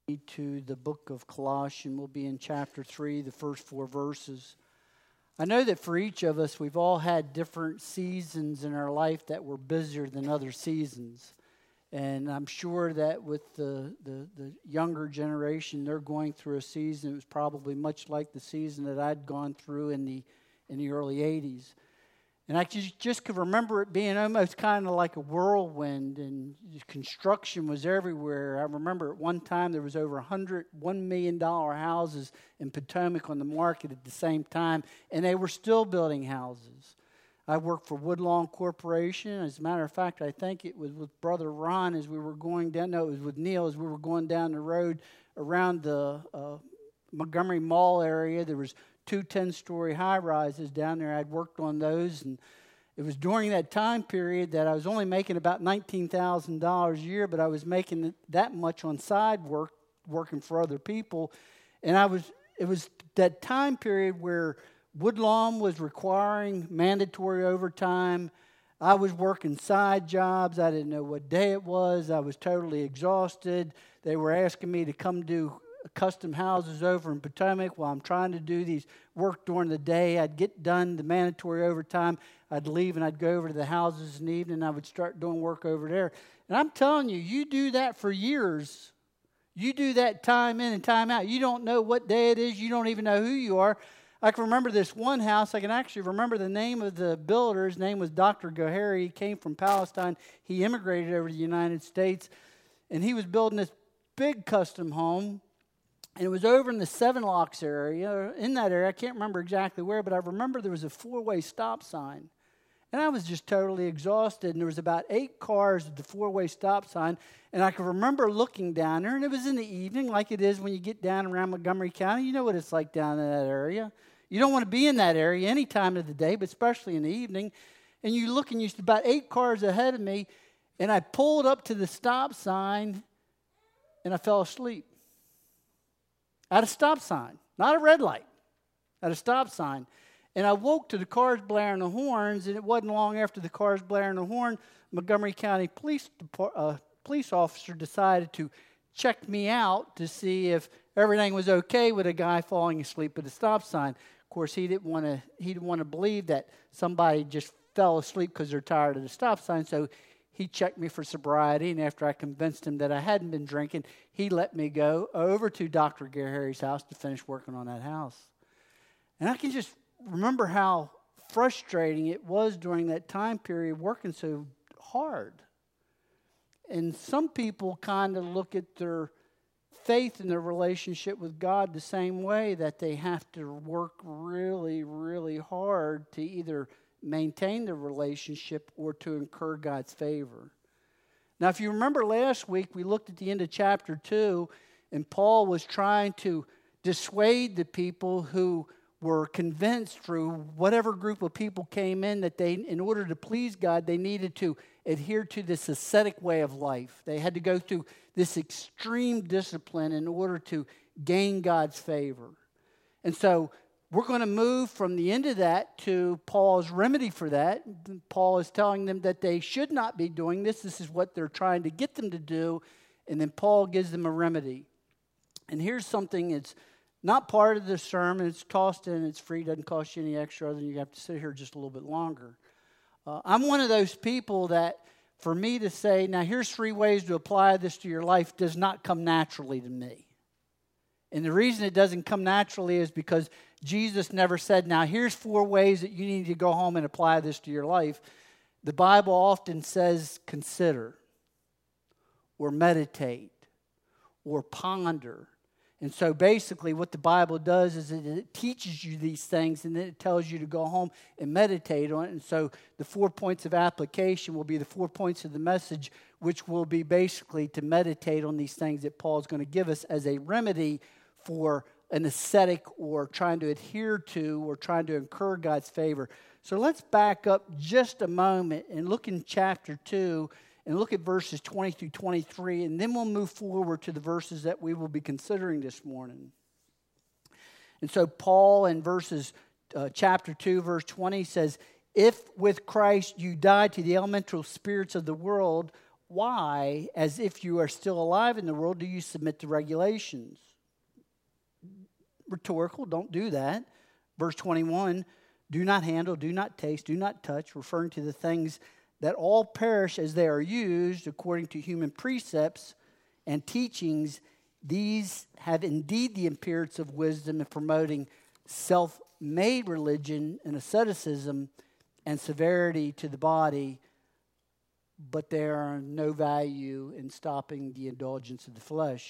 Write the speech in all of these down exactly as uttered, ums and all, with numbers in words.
To the book of Colossians. We'll be in chapter three, the first four verses. I know that for each of us, we've all had different seasons in our life that were busier than other seasons. And I'm sure that with the, the, the younger generation, they're going through a season. It was probably much like the season that I'd gone through in the in the early eighties. And I just, just could remember it being almost kind of like a whirlwind, and construction was everywhere. I remember at one time there was over one hundred one million dollars houses in Potomac on the market at the same time, and they were still building houses. I worked for Woodlawn Corporation. As a matter of fact, I think it was with Brother Ron as we were going down, no, it was with Neil as we were going down the road around the uh, Montgomery Mall area. There was two ten-story high-rises down there. I'd worked on those, and it was during that time period that I was only making about nineteen thousand dollars a year, but I was making that much on side work, working for other people. And I was it was that time period where Woodlawn was requiring mandatory overtime. I was working side jobs. I didn't know what day it was. I was totally exhausted. They were asking me to come do custom houses over in Potomac while I'm trying to do these work during the day. I'd get done the mandatory overtime. I'd leave and I'd go over to the houses in the evening. I would start doing work over there. And I'm telling you, you do that for years. You do that time in and time out. You don't know what day it is. You don't even know who you are. I can remember this one house. I can actually remember the name of the builder. His name was Doctor Gohary. He came from Palestine. He immigrated over to the United States. And he was building this big custom home. And it was over in the Seven Locks area, in that area. I can't remember exactly where, but I remember there was a four-way stop sign. And I was just totally exhausted. And there was about eight cars at the four-way stop sign. And I can remember looking down there, and it was in the evening like it is when you get down around Montgomery County. You know what it's like down in that area. You don't want to be in that area any time of the day, but especially in the evening. And you look, and you see about eight cars ahead of me. And I pulled up to the stop sign, and I fell asleep. At a stop sign, not a red light, at a stop sign. And I woke to the cars blaring the horns, and it wasn't long after the cars blaring the horn, Montgomery County Police uh, police officer decided to check me out to see if everything was okay with a guy falling asleep at a stop sign. Of course, he didn't want to he didn't want to believe that somebody just fell asleep because they're tired of the stop sign, so he checked me for sobriety, and after I convinced him that I hadn't been drinking, he let me go over to Doctor Gohary's house to finish working on that house. And I can just remember how frustrating it was during that time period working so hard. And some people kind of look at their faith and their relationship with God the same way, that they have to work really, really hard to either maintain the relationship or to incur God's favor. Now, if you remember last week, we looked at the end of chapter two, and Paul was trying to dissuade the people who were convinced through whatever group of people came in that they, in order to please God, they needed to adhere to this ascetic way of life. They had to go through this extreme discipline in order to gain God's favor. And so we're going to move from the end of that to Paul's remedy for that. Paul is telling them that they should not be doing this. This is what they're trying to get them to do. And then Paul gives them a remedy. And here's something that's not part of the sermon. It's tossed in. It's free. Doesn't cost you any extra other than you have to sit here just a little bit longer. Uh, I'm one of those people that for me to say, now here's three ways to apply this to your life, does not come naturally to me. And the reason it doesn't come naturally is because Jesus never said, now here's four ways that you need to go home and apply this to your life. The Bible often says consider, or meditate, or ponder. And so basically what the Bible does is it teaches you these things, and then it tells you to go home and meditate on it. And so the four points of application will be the four points of the message, which will be basically to meditate on these things that Paul's going to give us as a remedy for an ascetic or trying to adhere to or trying to incur God's favor. So let's back up just a moment and look in chapter two and look at verses twenty through twenty-three, and then we'll move forward to the verses that we will be considering this morning. And so Paul in verses uh, chapter two, verse twenty says, if with Christ you died to the elemental spirits of the world, why, as if you are still alive in the world, do you submit to regulations? Rhetorical, don't do that. Verse twenty-one, do not handle, do not taste, do not touch, referring to the things that all perish as they are used according to human precepts and teachings. These have indeed the appearance of wisdom in promoting self-made religion and asceticism and severity to the body, but they are no value in stopping the indulgence of the flesh.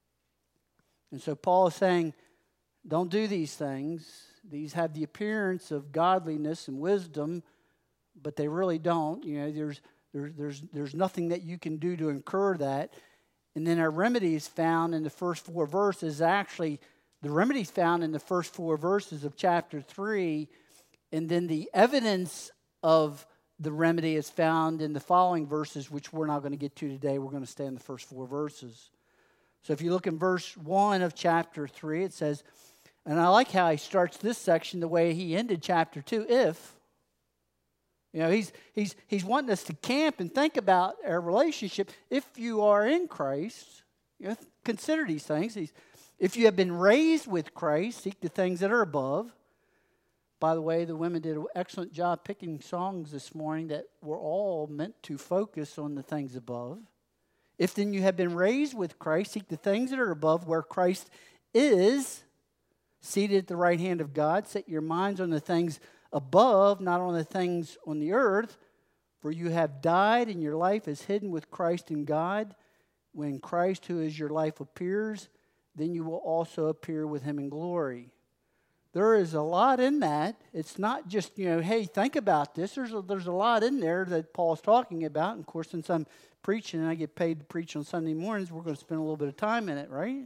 And so Paul is saying, don't do these things. These have the appearance of godliness and wisdom, but they really don't. You know, there's there's there's there's nothing that you can do to incur that. And then our remedies found in the first four verses, actually, the remedies found in the first four verses of chapter three, and then the evidence of the remedy is found in the following verses, which we're not going to get to today. We're going to stay in the first four verses. So if you look in verse one of chapter three, it says, and I like how he starts this section the way he ended chapter two, if. You know, he's he's he's wanting us to camp and think about our relationship. If you are in Christ, you know, consider these things. He's, if you have been raised with Christ, seek the things that are above. By the way, the women did an excellent job picking songs this morning that were all meant to focus on the things above. If then you have been raised with Christ, seek the things that are above, where Christ is seated at the right hand of God. Set your minds on the things above, not on the things on the earth. For you have died, and your life is hidden with Christ in God. When Christ, who is your life, appears, then you will also appear with him in glory. There is a lot in that. It's not just, you know, hey, think about this. There's a, there's a lot in there that Paul's talking about. And of course, since I'm preaching and I get paid to preach on Sunday mornings, we're going to spend a little bit of time in it, right?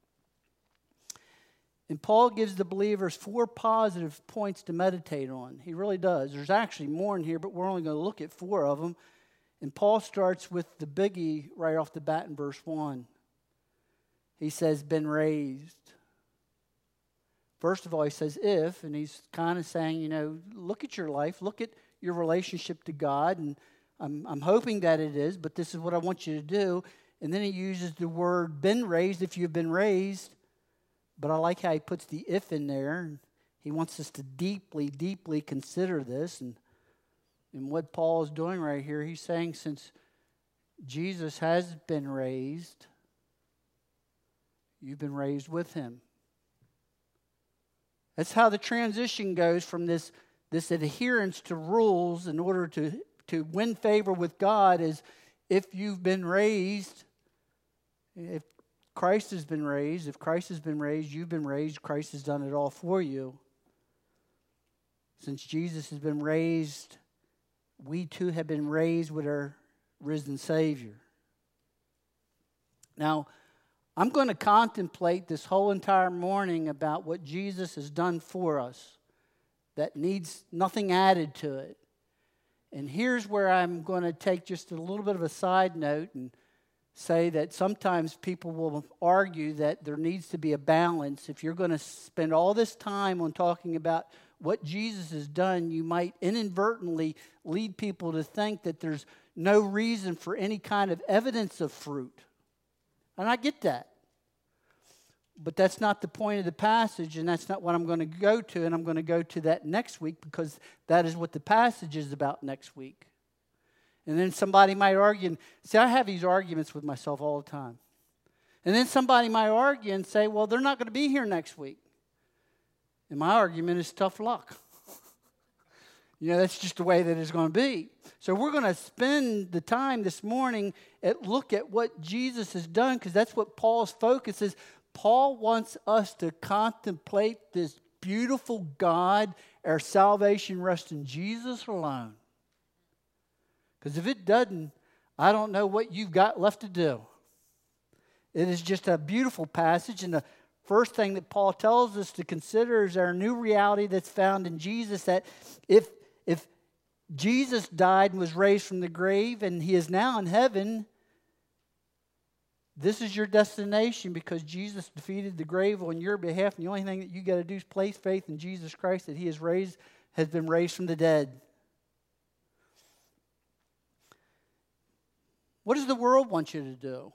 And Paul gives the believers four positive points to meditate on. He really does. There's actually more in here, but we're only going to look at four of them. And Paul starts with the biggie right off the bat in verse one. He says, been raised. First of all, he says, if, and he's kind of saying, you know, look at your life, look at your relationship to God, and I'm, I'm hoping that it is, but this is what I want you to do. And then he uses the word been raised, if you've been raised. But I like how he puts the if in there. He wants us to deeply, deeply consider this. And, and what Paul is doing right here, he's saying since Jesus has been raised, you've been raised with him. That's how the transition goes from this, this adherence to rules in order to, to win favor with God is if you've been raised, if Christ has been raised. If Christ has been raised, you've been raised. Christ has done it all for you. Since Jesus has been raised, we too have been raised with our risen Savior. Now, I'm going to contemplate this whole entire morning about what Jesus has done for us that needs nothing added to it. And here's where I'm going to take just a little bit of a side note and say that sometimes people will argue that there needs to be a balance. If you're going to spend all this time on talking about what Jesus has done, you might inadvertently lead people to think that there's no reason for any kind of evidence of fruit. And I get that. But that's not the point of the passage, and that's not what I'm going to go to, and I'm going to go to that next week because that is what the passage is about next week. And then somebody might argue, and see, I have these arguments with myself all the time. And then somebody might argue and say, well, they're not going to be here next week. And my argument is tough luck. You know, that's just the way that it's going to be. So we're going to spend the time this morning at look at what Jesus has done, because that's what Paul's focus is. Paul wants us to contemplate this beautiful God. Our salvation rests in Jesus alone. Because if it doesn't, I don't know what you've got left to do. It is just a beautiful passage. And the first thing that Paul tells us to consider is our new reality that's found in Jesus. That if, if Jesus died and was raised from the grave and he is now in heaven, this is your destination because Jesus defeated the grave on your behalf. And the only thing that you got to do is place faith in Jesus Christ that he has raised, has been raised from the dead. What does the world want you to do?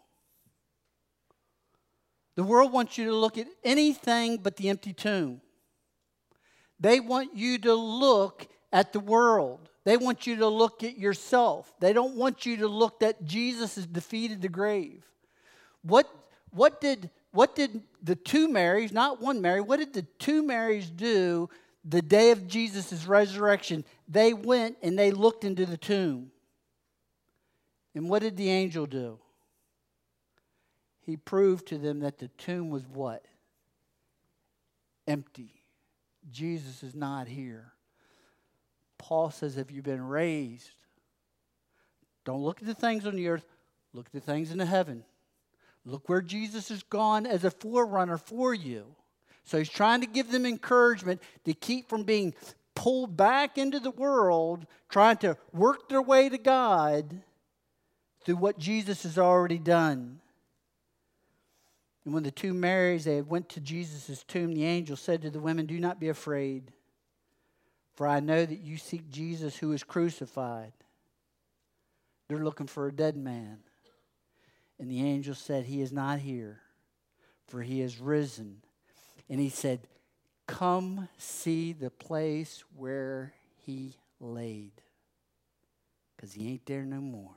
The world wants you to look at anything but the empty tomb. They want you to look at the world. They want you to look at yourself. They don't want you to look that Jesus has defeated the grave. What, what, did, what did the two Marys, not one Mary, what did the two Marys do the day of Jesus' resurrection? They went and they looked into the tomb. And what did the angel do? He proved to them that the tomb was what? Empty. Jesus is not here. Paul says, if you've been raised, don't look at the things on the earth, look at the things in the heaven. Look where Jesus has gone as a forerunner for you. So he's trying to give them encouragement to keep from being pulled back into the world, trying to work their way to God through what Jesus has already done. And when the two Marys, they went to Jesus' tomb, the angel said to the women, do not be afraid, for I know that you seek Jesus who was crucified. They're looking for a dead man. And the angel said, he is not here, for he is risen. And he said, come see the place where he laid, because he ain't there no more.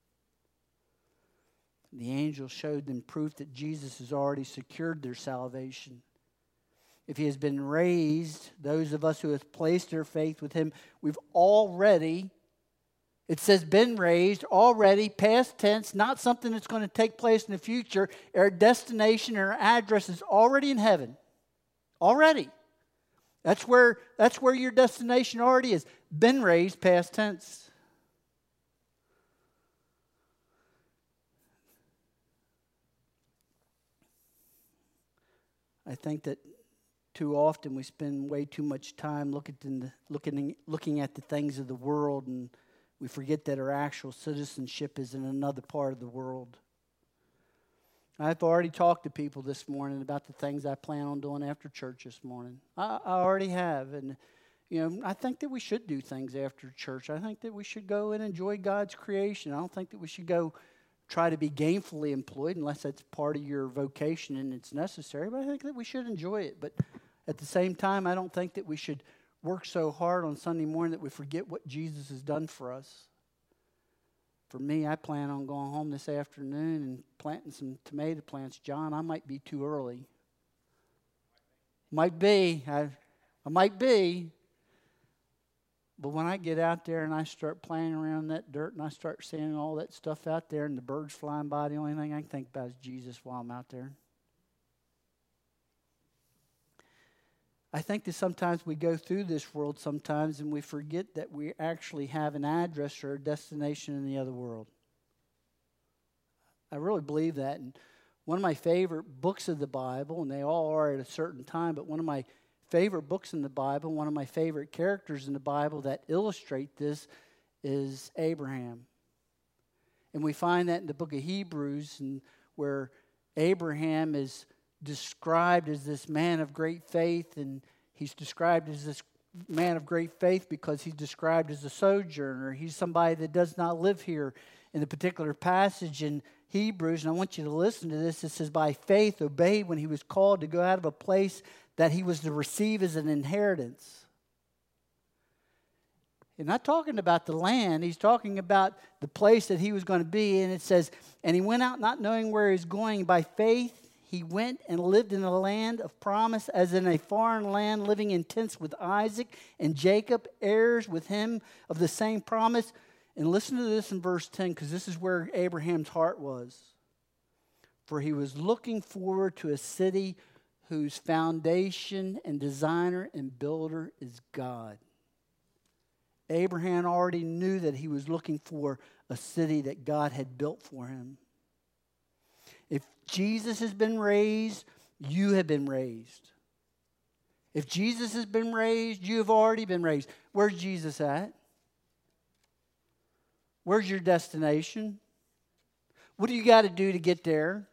The angel showed them proof that Jesus has already secured their salvation. If he has been raised, those of us who have placed their faith with him, we've already, it says been raised, already, past tense, not something that's going to take place in the future. Our destination, our address is already in heaven. Already. That's where, that's where your destination already is. Been raised, past tense. I think that too often we spend way too much time looking, the, looking, looking at the things of the world, and we forget that our actual citizenship is in another part of the world. I've already talked to people this morning about the things I plan on doing after church this morning. I, I already have, and you know, I think that we should do things after church. I think that we should go and enjoy God's creation. I don't think that we should go try to be gainfully employed unless that's part of your vocation and it's necessary. But I think that we should enjoy it. But at the same time, I don't think that we should work so hard on Sunday morning that we forget what Jesus has done for us. For me, I plan on going home this afternoon and planting some tomato plants. John, I might be too early. Might be. I, I might be. But when I get out there and I start playing around that dirt and I start seeing all that stuff out there and the birds flying by, the only thing I can think about is Jesus while I'm out there. I think that sometimes we go through this world sometimes and we forget that we actually have an address or a destination in the other world. I really believe that. And one of my favorite books of the Bible, and they all are at a certain time, but one of my favorite books in the Bible, one of my favorite characters in the Bible that illustrate this is Abraham. And we find that in the book of Hebrews, and where Abraham is described as this man of great faith, and he's described as this man of great faith because he's described as a sojourner. He's somebody that does not live here. In the particular passage in Hebrews, and I want you to listen to this, it says, by faith obeyed when he was called to go out of a place that he was to receive as an inheritance. He's not talking about the land. He's talking about the place that he was going to be. And it says, and he went out not knowing where he was going. By faith he went and lived in a land of promise, as in a foreign land, living in tents with Isaac and Jacob, heirs with him of the same promise. And listen to this in verse ten, because this is where Abraham's heart was. For he was looking forward to a city whose foundation and designer and builder is God. Abraham already knew that he was looking for a city that God had built for him. If Jesus has been raised, you have been raised. If Jesus has been raised, you have already been raised. Where's Jesus at? Where's your destination? What do you got to do to get there?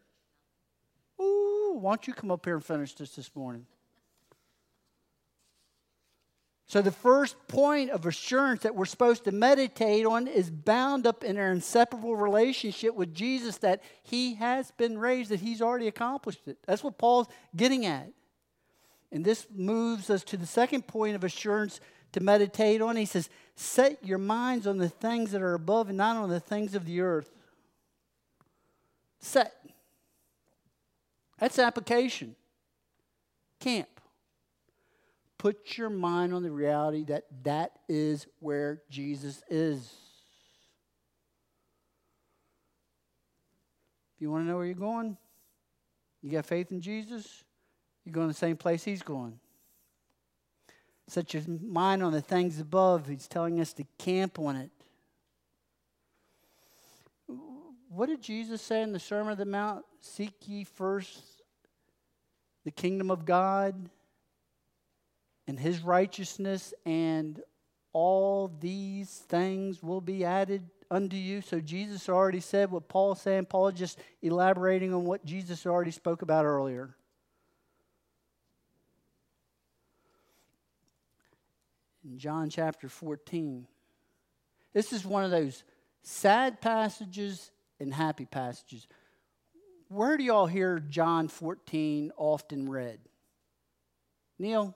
Ooh, why don't you come up here and finish this this morning? So the first point of assurance that we're supposed to meditate on is bound up in our inseparable relationship with Jesus, that he has been raised, that he's already accomplished it. That's what Paul's getting at. And this moves us to the second point of assurance to meditate on. He says, set your minds on the things that are above and not on the things of the earth. Set. That's application. Camp. Put your mind on the reality that that is where Jesus is. If you want to know where you're going, you got faith in Jesus, you're going the same place he's going. Set your mind on the things above. He's telling us to camp on it. What did Jesus say in the Sermon on the Mount? Seek ye first the kingdom of God and his righteousness, and all these things will be added unto you. So Jesus already said what Paul's saying. Paul is just elaborating on what Jesus already spoke about earlier. In John chapter fourteen, this is one of those sad passages and happy passages. Where do y'all hear John fourteen often read? Neil?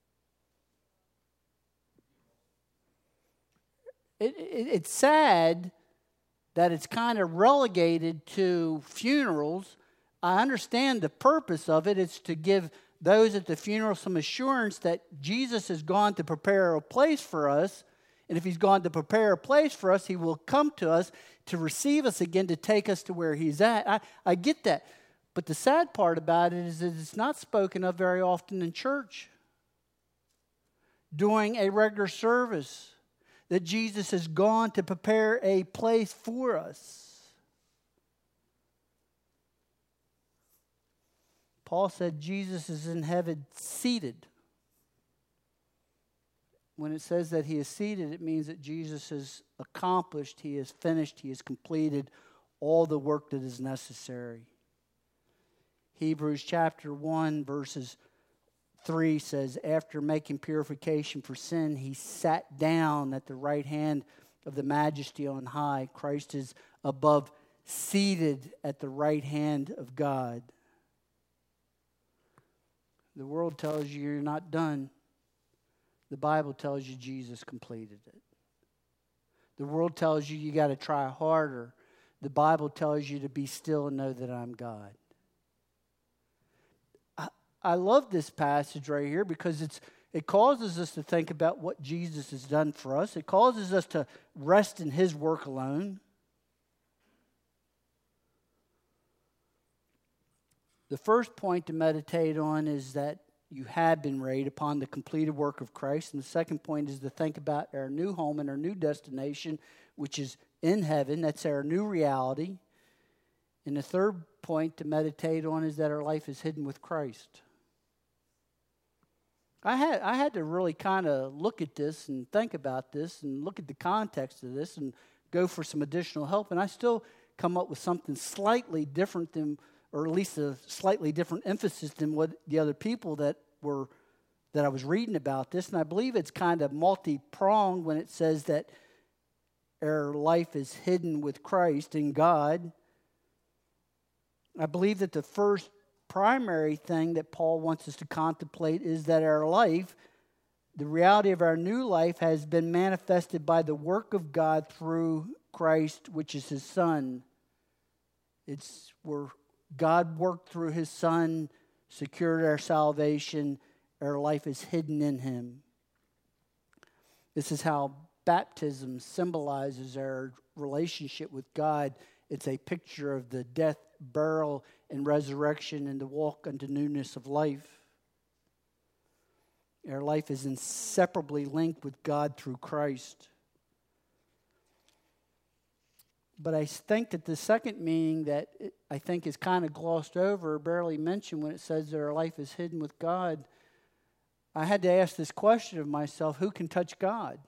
It, it, it's sad that it's kind of relegated to funerals. I understand the purpose of it. It's to give those at the funeral some assurance that Jesus has gone to prepare a place for us. And if he's gone to prepare a place for us, he will come to us to receive us again, to take us to where he's at. I, I get that. But the sad part about it is that it's not spoken of very often in church. During a regular service, that Jesus has gone to prepare a place for us. Paul said Jesus is in heaven seated. When it says that he is seated, it means that Jesus has accomplished, he has finished, he has completed all the work that is necessary. Hebrews chapter one, verses three says, after making purification for sin, he sat down at the right hand of the majesty on high. Christ is above, seated at the right hand of God. The world tells you you're not done. The Bible tells you Jesus completed it. The world tells you you got to try harder. The Bible tells you to be still and know that I'm God. I love this passage right here because it's it causes us to think about what Jesus has done for us. It causes us to rest in his work alone. The first point to meditate on is that you have been raised upon the completed work of Christ. And the second point is to think about our new home and our new destination, which is in heaven. That's our new reality. And the third point to meditate on is that our life is hidden with Christ. I had I had to really kind of look at this and think about this and look at the context of this and go for some additional help. And I still come up with something slightly different than, or at least a slightly different emphasis than what the other people that were that I was reading about this. And I believe it's kind of multi-pronged when it says that our life is hidden with Christ in God. I believe that the first primary thing that Paul wants us to contemplate is that our life, the reality of our new life, has been manifested by the work of God through Christ, which is his Son. It's where God worked through his Son, secured our salvation. Our life is hidden in him. This is how baptism symbolizes our relationship with God. It's a picture of the death, burial, and resurrection, and the walk unto newness of life. Our life is inseparably linked with God through Christ. But I think that the second meaning that it, I think is kind of glossed over, or barely mentioned when it says that our life is hidden with God, I had to ask this question of myself: who can touch God?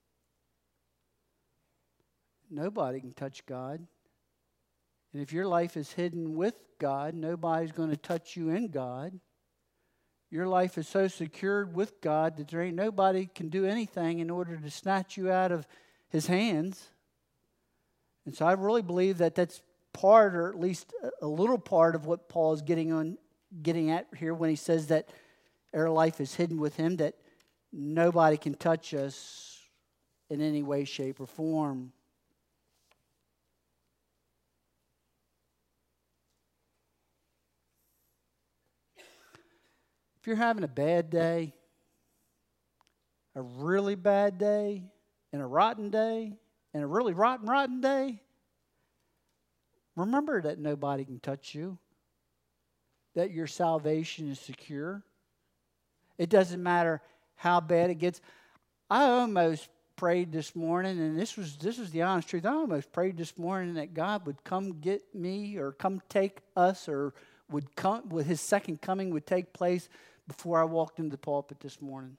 Nobody can touch God. And if your life is hidden with God, nobody's going to touch you in God. your life is so secured with God that there ain't nobody can do anything in order to snatch you out of His hands. And so I really believe that that's part, or at least a little part, of what Paul is getting on, getting at here when he says that our life is hidden with Him, that nobody can touch us in any way, shape, or form. If you're having a bad day, a really bad day, and a rotten day, and a really rotten, rotten day, remember that nobody can touch you, that your salvation is secure. It doesn't matter how bad it gets. I almost prayed this morning, and this was this was the honest truth. I almost prayed this morning that God would come get me, or come take us, or would come with His second coming would take place before I walked into the pulpit this morning.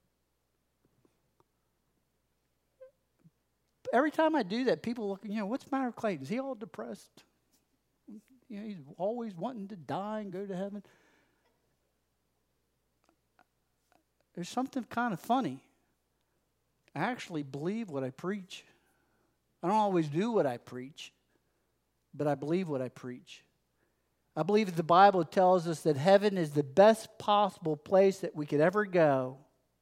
Every time I do that, people look, you know, what's the matter with Clayton? Is he all depressed? You know, he's always wanting to die and go to heaven. There's something kind of funny. I actually believe what I preach. I don't always do what I preach, but I believe what I preach. I believe that the Bible tells us that heaven is the best possible place that we could ever go.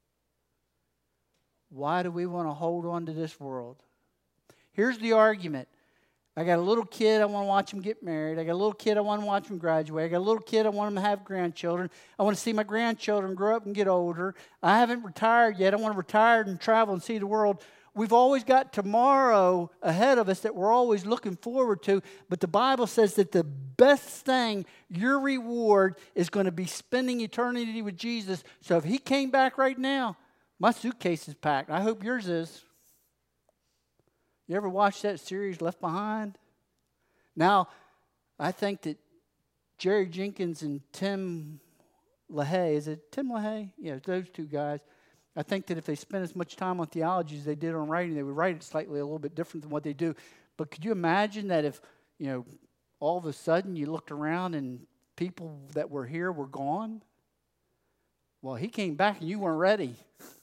Why do we want to hold on to this world? Here's the argument. I got a little kid, I want to watch him get married. I got a little kid, I want to watch him graduate. I got a little kid, I want him to have grandchildren. I want to see my grandchildren grow up and get older. I haven't retired yet. I want to retire and travel and see the world. We've always got tomorrow ahead of us that we're always looking forward to. But the Bible says that the best thing, your reward, is going to be spending eternity with Jesus. So if He came back right now, my suitcase is packed. I hope yours is. You ever watch that series, Left Behind? Now, I think that Jerry Jenkins and Tim LaHaye, is it Tim LaHaye? Yeah, those two guys. I think that if they spent as much time on theology as they did on writing, they would write it slightly a little bit different than what they do. But could you imagine that if, you know, all of a sudden you looked around and people that were here were gone? Well, He came back and you weren't ready.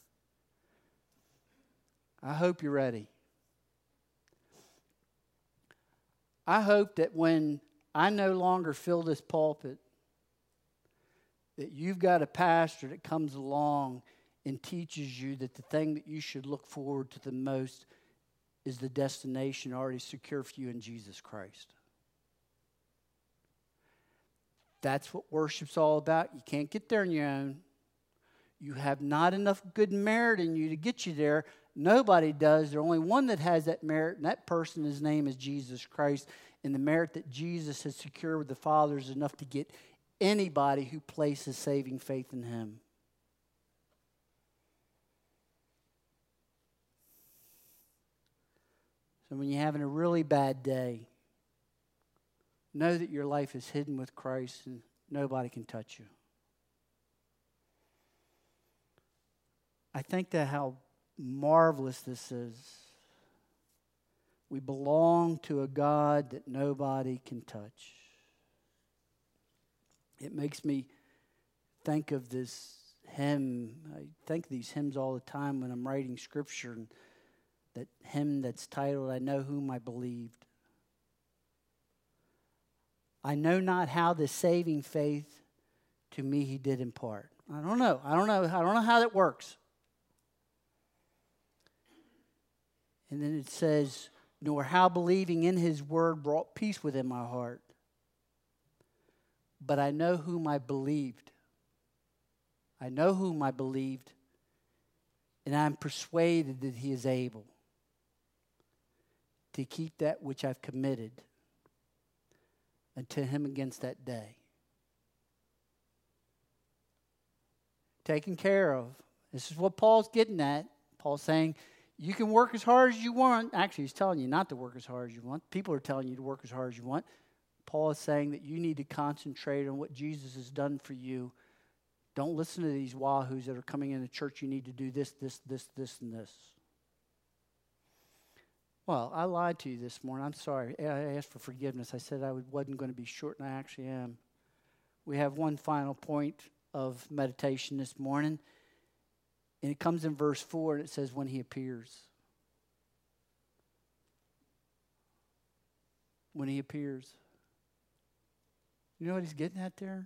I hope you're ready. I hope that when I no longer fill this pulpit, that you've got a pastor that comes along and teaches you that the thing that you should look forward to the most is the destination already secure for you in Jesus Christ. That's what worship's all about. You can't get there on your own. You have not enough good merit in you to get you there. Nobody does. There's only one that has that merit, and that person, his name is Jesus Christ. And the merit that Jesus has secured with the Father is enough to get anybody who places saving faith in Him. So when you're having a really bad day, know that your life is hidden with Christ and nobody can touch you. I think that how marvelous this is. We belong to a God that nobody can touch. It makes me think of this hymn. I think of these hymns all the time when I'm writing scripture. And that hymn that's titled, I Know Whom I Believed. I know not how the saving faith to me He did impart. I don't know. I don't know. I don't know how that works. And then it says, nor how believing in His word brought peace within my heart. But I know whom I believed. I know whom I believed, and I'm persuaded that He is able to keep that which I've committed unto Him against that day. Taken care of. This is what Paul's getting at. Paul's saying, you can work as hard as you want. Actually, he's telling you not to work as hard as you want. People are telling you to work as hard as you want. Paul is saying that you need to concentrate on what Jesus has done for you. Don't listen to these wahoos that are coming into church. You need to do this, this, this, this, and this. Well, I lied to you this morning. I'm sorry. I asked for forgiveness. I said I wasn't going to be short, and I actually am. We have one final point of meditation this morning. And it comes in verse four, and it says, when he appears. When he appears. You know what he's getting at there?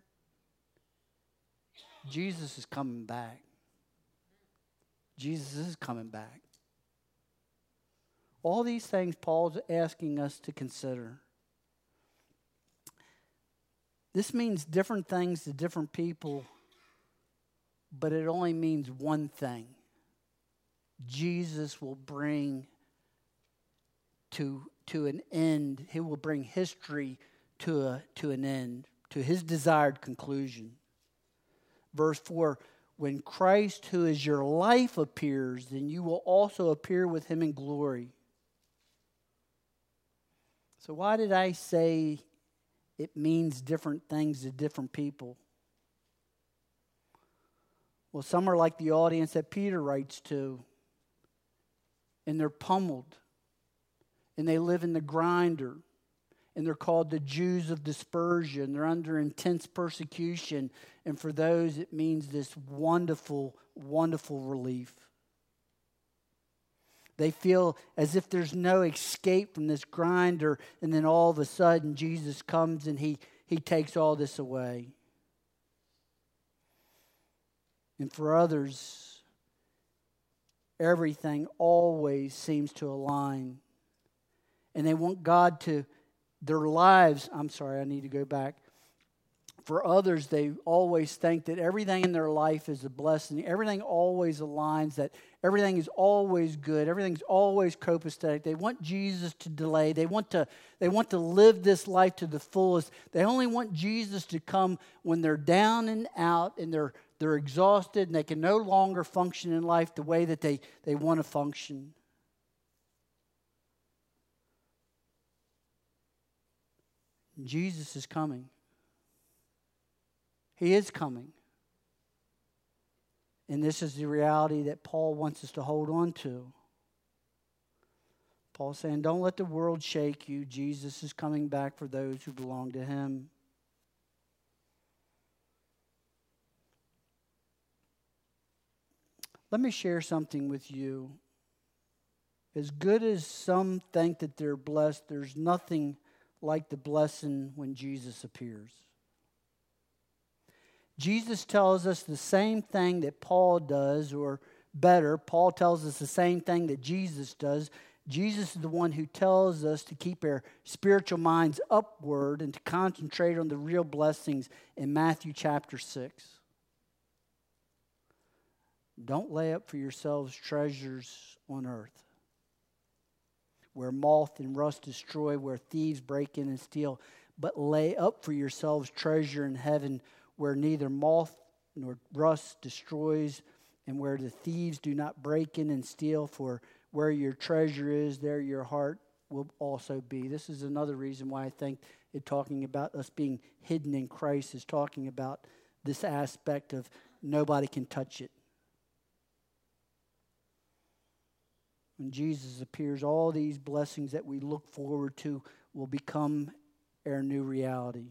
Jesus is coming back. Jesus is coming back. All these things Paul's asking us to consider. This means different things to different people, but it only means one thing. Jesus will bring to, to an end, he will bring history to, a, to an end, to his desired conclusion. Verse four, when Christ, who is your life, appears, then you will also appear with him in glory. So why did I say it means different things to different people? Well, some are like the audience that Peter writes to, and they're pummeled, and they live in the grinder, and they're called the Jews of dispersion. They're under intense persecution, and for those it means this wonderful, wonderful relief. They feel as if there's no escape from this grinder, and then all of a sudden Jesus comes and he, he takes all this away. And for others, everything always seems to align. And they want God to, their lives, I'm sorry, I need to go back. For others, they always think that everything in their life is a blessing. Everything always aligns, that everything is always good. Everything's always copacetic. They want Jesus to delay. They want to, they want to live this life to the fullest. They only want Jesus to come when they're down and out and they're, they're exhausted and they can no longer function in life the way that they, they want to function. Jesus is coming. He is coming. And this is the reality that Paul wants us to hold on to. Paul's saying, don't let the world shake you. Jesus is coming back for those who belong to him. Let me share something with you. As good as some think that they're blessed, there's nothing like the blessing when Jesus appears. Jesus tells us the same thing that Paul does, or better, Paul tells us the same thing that Jesus does. Jesus is the one who tells us to keep our spiritual minds upward and to concentrate on the real blessings in Matthew chapter six. Don't lay up for yourselves treasures on earth, where moth and rust destroy, where thieves break in and steal, but lay up for yourselves treasure in heaven, where neither moth nor rust destroys, and where the thieves do not break in and steal. For where your treasure is, there your heart will also be. This is another reason why I think it talking about us being hidden in Christ is talking about this aspect of nobody can touch it. When Jesus appears, all these blessings that we look forward to will become our new reality.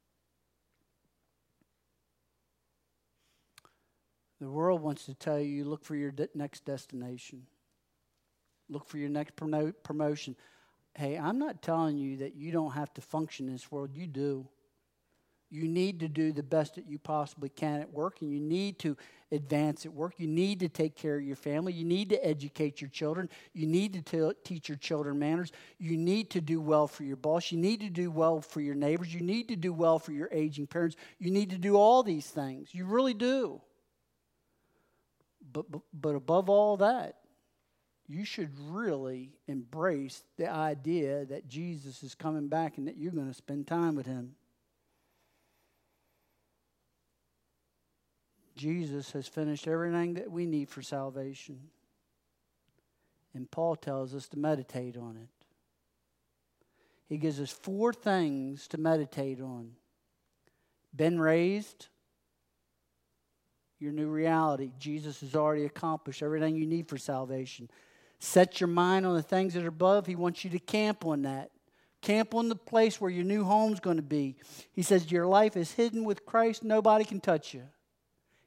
The world wants to tell you, look for your de- next destination. Look for your next promo- promotion. Hey, I'm not telling you that you don't have to function in this world. You do. You need to do the best that you possibly can at work, and you need to advance at work. You need to take care of your family. You need to educate your children. You need to t- teach your children manners. You need to do well for your boss. You need to do well for your neighbors. You need to do well for your aging parents. You need to do all these things. You really do. But, but, but above all that, you should really embrace the idea that Jesus is coming back and that you're going to spend time with him. Jesus has finished everything that we need for salvation. And Paul tells us to meditate on it. He gives us four things to meditate on. Been raised, your new reality. Jesus has already accomplished everything you need for salvation. Set your mind on the things that are above. He wants you to camp on that. Camp on the place where your new home's going to be. He says your life is hidden with Christ. Nobody can touch you.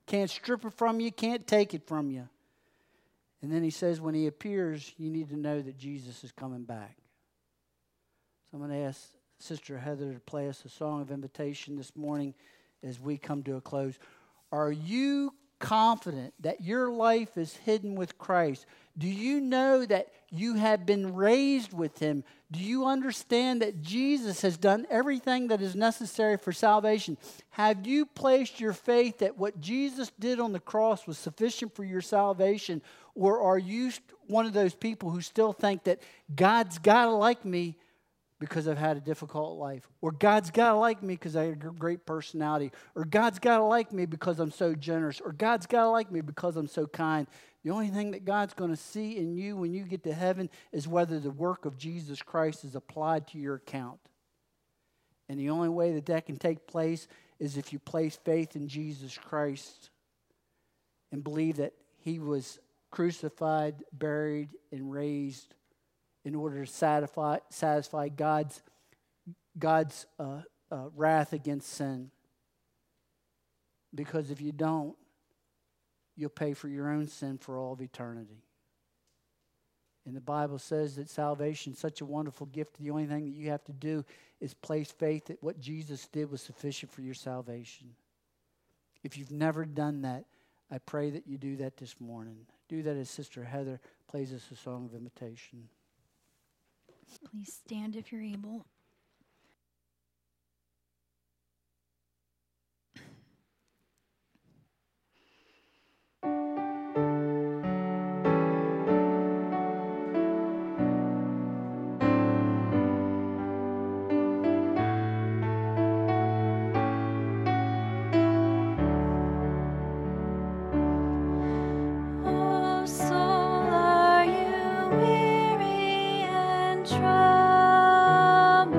Can't strip it from you, can't take it from you. And then he says when he appears, you need to know that Jesus is coming back. So I'm going to ask Sister Heather to play us a song of invitation this morning as we come to a close. Are you confident that your life is hidden with Christ? Do you know that you have been raised with Him? Do you understand that Jesus has done everything that is necessary for salvation? Have you placed your faith that what Jesus did on the cross was sufficient for your salvation? Or are you one of those people who still think that God's got to like me because I've had a difficult life? Or God's got to like me because I have a great personality? Or God's got to like me because I'm so generous? Or God's got to like me because I'm so kind? The only thing that God's going to see in you when you get to heaven is whether the work of Jesus Christ is applied to your account. And the only way that that can take place is if you place faith in Jesus Christ and believe that He was crucified, buried, and raised in order to satisfy, satisfy God's, God's uh, uh, wrath against sin. Because if you don't, you'll pay for your own sin for all of eternity. And the Bible says that salvation is such a wonderful gift. The only thing that you have to do is place faith that what Jesus did was sufficient for your salvation. If you've never done that, I pray that you do that this morning. Do that as Sister Heather plays us a song of invitation. Please stand if you're able. Oh, soul, are you weary and troubled?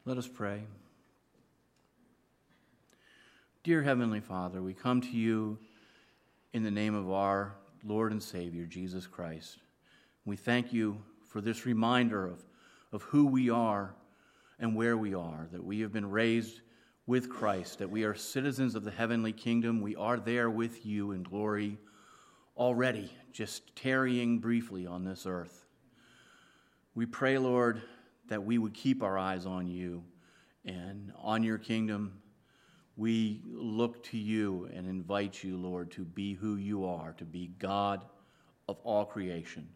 Let us pray. Dear Heavenly Father, we come to you in the name of our Lord and Savior, Jesus Christ. We thank you for this reminder of, of who we are and where we are, that we have been raised with Christ, that we are citizens of the heavenly kingdom. We are there with you in glory already, just tarrying briefly on this earth. We pray, Lord, that we would keep our eyes on you and on your kingdom. We look to you and invite you, Lord, to be who you are, to be God of all creation.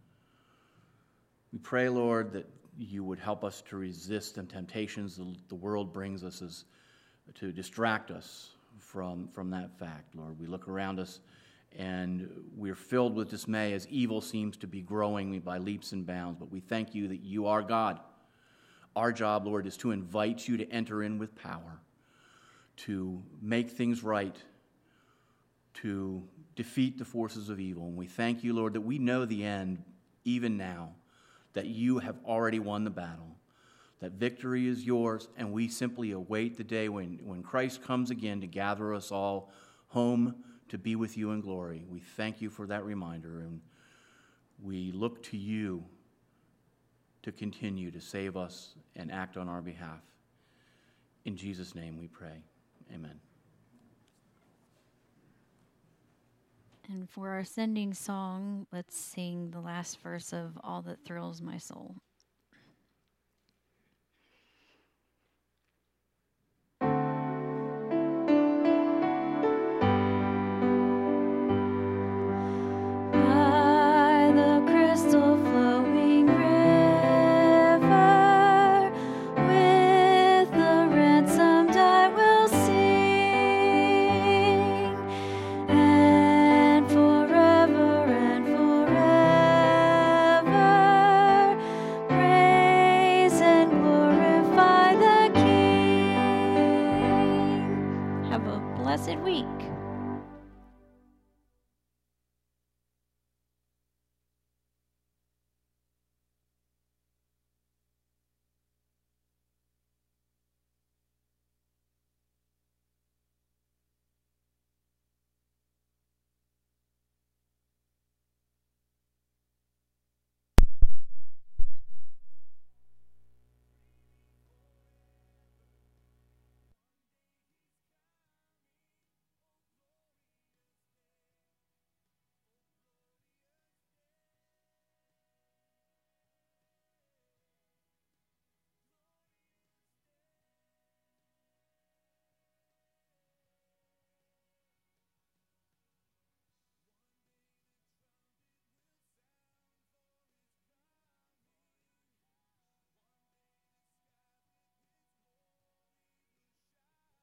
We pray, Lord, that you would help us to resist the temptations the world brings us as, to distract us from, from that fact, Lord. We look around us and we're filled with dismay as evil seems to be growing by leaps and bounds. But we thank you that you are God. Our job, Lord, is to invite you to enter in with power, to make things right, to defeat the forces of evil. And we thank you, Lord, that we know the end even now, that you have already won the battle, that victory is yours, and we simply await the day when, when Christ comes again to gather us all home to be with you in glory. We thank you for that reminder, and we look to you to continue to save us and act on our behalf. In Jesus' name we pray. Amen. And for our sending song, let's sing the last verse of All That Thrills My Soul.